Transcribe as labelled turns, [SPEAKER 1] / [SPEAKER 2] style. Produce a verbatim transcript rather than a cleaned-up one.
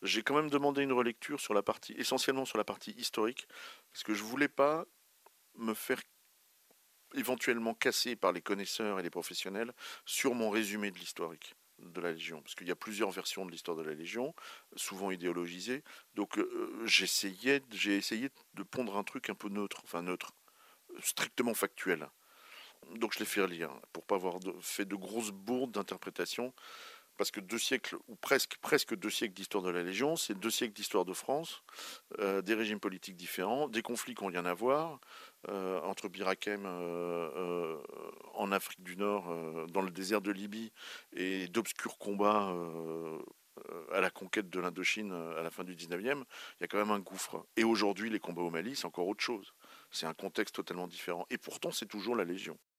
[SPEAKER 1] J'ai quand même demandé une relecture sur la partie, essentiellement sur la partie historique, parce que je voulais pas me faire éventuellement casser par les connaisseurs et les professionnels sur mon résumé de l'historique de la Légion, parce qu'il y a plusieurs versions de l'histoire de la Légion, souvent idéologisées. Donc euh, j'essayais, j'ai essayé de pondre un truc un peu neutre, enfin neutre, strictement factuel. Donc je l'ai fait relire pour pas avoir de- fait de grosses bourdes d'interprétation, parce que deux siècles ou presque presque deux siècles d'histoire de la Légion, c'est deux siècles d'histoire de France, euh, des régimes politiques différents, des conflits qui n'ont rien à voir, euh, entre Bir Hakeim euh, euh, en Afrique du Nord, euh, dans le désert de Libye, et d'obscurs combats euh, euh, à la conquête de l'Indochine euh, à la fin du dix-neuvième, il y a quand même un gouffre. Et aujourd'hui, les combats au Mali, c'est encore autre chose. C'est un contexte totalement différent. Et pourtant, c'est toujours la Légion.